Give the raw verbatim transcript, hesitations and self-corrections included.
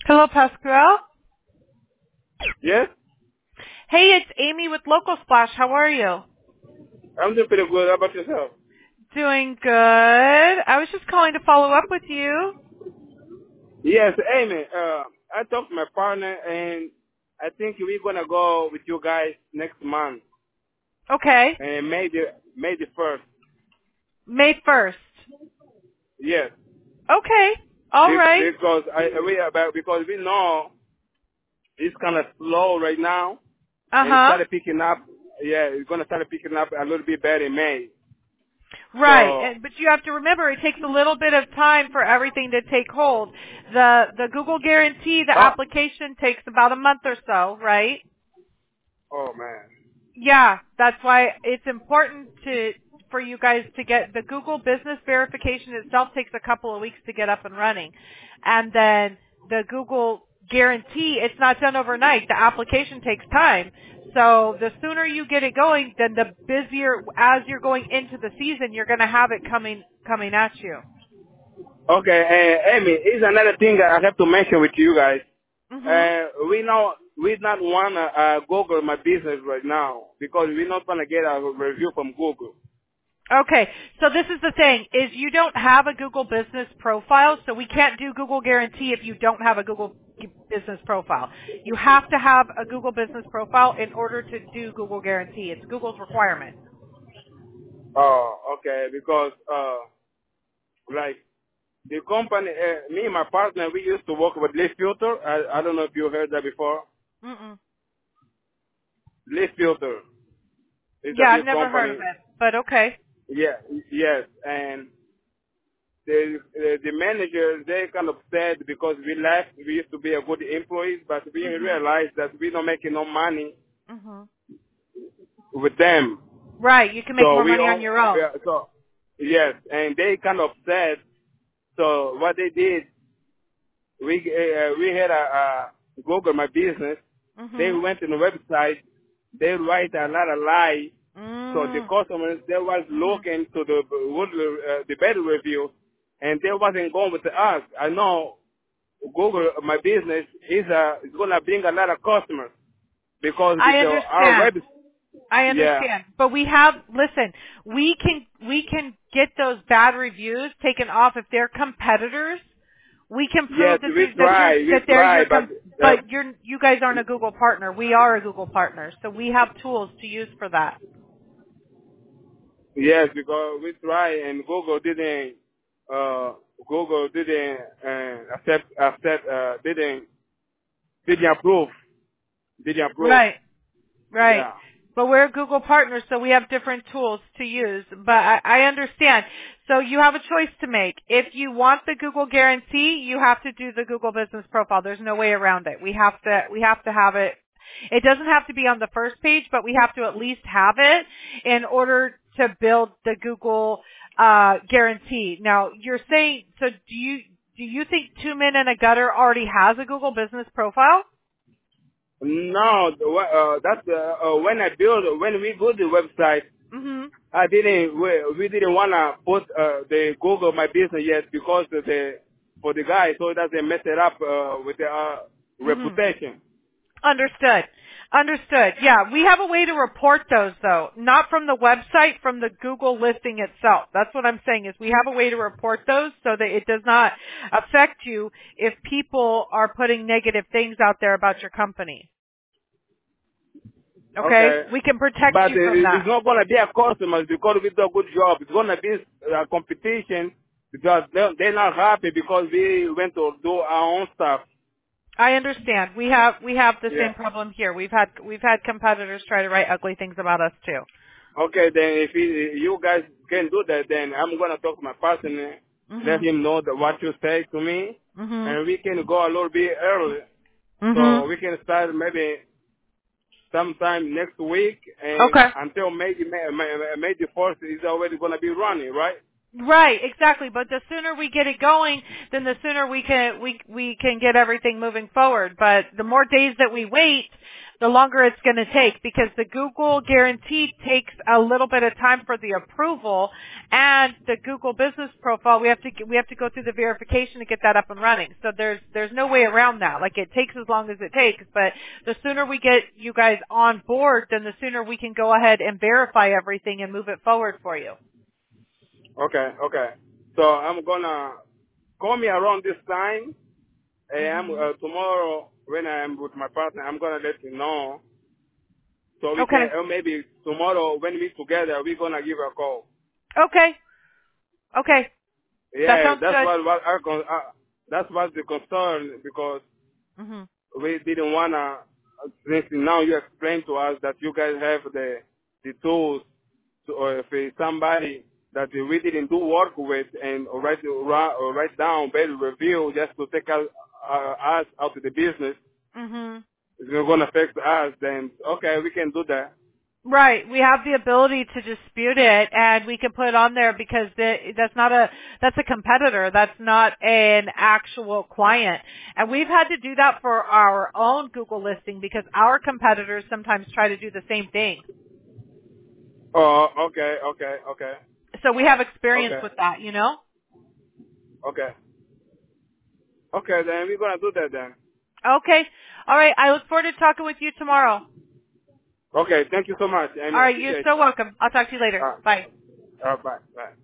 Hello, Pascal. Yes? Hey, it's Amy with Local Splash. How are you? I'm doing pretty good. How about yourself? Doing good. I was just calling to follow up with you. Yes, Amy. Uh, I talked to my partner, and I think we're gonna go with you guys next month, Okay. and May the May the first. May first. Yes, Okay. All Be- right. because I we about because we know it's kind of slow right now, and it Uh-huh. started picking up. Yeah, it's gonna start picking up a little bit better in May. Right. So, And, but you have to remember it takes a little bit of time for everything to take hold. The the Google guarantee, the oh, application takes about a month or so, right? oh man. Yeah, that's why it's important to for you guys to get the Google business verification itself takes a couple of weeks to get up and running. And then the Google guarantee, it's not done overnight. The application takes time. So the sooner you get it going, then the busier as you're going into the season, you're going to have it coming coming at you. Okay, uh, Amy, here's another thing I have to mention with you guys. Mhm. Uh, we know we not wanna uh, Google my business right now because we not wanna get a review from Google. Okay, so this is the thing, is you don't have a Google Business profile, so we can't do Google Guarantee if you don't have a Google Business profile. You have to have a Google Business profile in order to do Google Guarantee. It's Google's requirement. Oh, okay, because uh, like the company, uh, me and my partner, we used to work with Leaf Filter. I, I don't know if you heard that before. Mm-mm. Leaf Filter is Yeah, a I've big never heard of company. it, but okay. Yeah, yes, and the uh, the managers they kind of upset because we left. We used to be a good employees, but we Mhm. realized that we not making no money Mhm. with them. Right, you can make So more we money on all, your own. yeah, so yes, and they kind of said. So what they did, we uh, we had a, a Google My Business. They Mhm. went to the website. They write a lot of lies. So the Mm. customers they was Mhm. looking to the uh, the better review, and they wasn't going with us. I know Google My Business is a is gonna bring a lot of customers because with I the, our understand. web, I yeah, understand, but we have, listen, we can, we can get those bad reviews taken off if they're competitors. We can yes, prove that, we you, that you're, try, we that they're try, your, but com- uh, but you're, you guys aren't a Google partner. We are a Google partner, so we have tools to use for that. yes, because we try and Google didn't, uh, Google didn't uh, accept, accept, uh, didn't, didn't approve, didn't approve. Right. Right. Yeah. But we're Google partners, so we have different tools to use. But I, I understand. So you have a choice to make. If you want the Google guarantee, you have to do the Google business profile. There's no way around it. We have to, we have to have it. It doesn't have to be on the first page, but we have to at least have it in order to build the Google, uh, guarantee. Now, you're saying, so do you, do you think Two Men and a Gutter already has a Google business profile? No, the wa- uh, that's uh, uh, when I build, when we go to the website, Mm-hmm. I didn't, we, we didn't want to put uh, the Google My Business yet because of the, for the guy, so it doesn't mess it up uh, with the uh, Mm-hmm. reputation. Understood. Understood. Yeah, we have a way to report those though. Not from the website, from the Google listing itself. That's what I'm saying is we have a way to report those so that it does not affect you if people are putting negative things out there about your company. Okay? Okay. We can protect But you uh, from it's that. not going to be a customer because we do a good job. It's going to be a competition because they, they're not happy because we went to do our own stuff. I understand. We have we have the Yeah. same problem here. We've had we've had competitors try to write ugly things about us too. Okay, then if he, you guys can do that, then I'm going to talk to my partner, let Mhm. him know that what you say to me, Mhm. and we can go a little bit early. Mhm. So we can start maybe sometime next week, and Okay. until May, May, May, May the fourth is already going to be running, right? Right, exactly. But the sooner we get it going, then the sooner we can we we can get everything moving forward. But the more days that we wait, the longer it's going to take, because the Google guarantee takes a little bit of time for the approval, and the Google business profile, we have to we have to go through the verification to get that up and running. So there's there's no way around that. Like, it takes as long as it takes, but the sooner we get you guys on board, then the sooner we can go ahead and verify everything and move it forward for you. Okay, okay. So I'm gonna call me around this time, and I'm, uh, tomorrow when I'm with my partner, I'm gonna let you know. So we Okay. can, uh, maybe tomorrow when we together, we're gonna give a call. Okay. Okay. That Yeah, sounds that's good. what, what our con- uh, that's what's the concern, because Mhm. we didn't wanna. uh, Since now you explained to us that you guys have the the tools to, or if somebody that we didn't do work with and write write, write down bad review just to take us, uh, us out of the business, Mhm. it's not gonna affect us. Then okay, we can do that. Right. We have the ability to dispute it, and we can put it on there because the, that's not a that's a competitor. That's not an actual client. And we've had to do that for our own Google listing because our competitors sometimes try to do the same thing. Oh, okay, okay, okay, So we have experience okay, with that, you know? okay, okay. Then we're gonna do that then. Okay. All right. I look forward to talking with you tomorrow. Okay, thank you so much, and All I right. You're appreciate so you. welcome. I'll talk to you later. Uh, Bye. uh, bye, bye.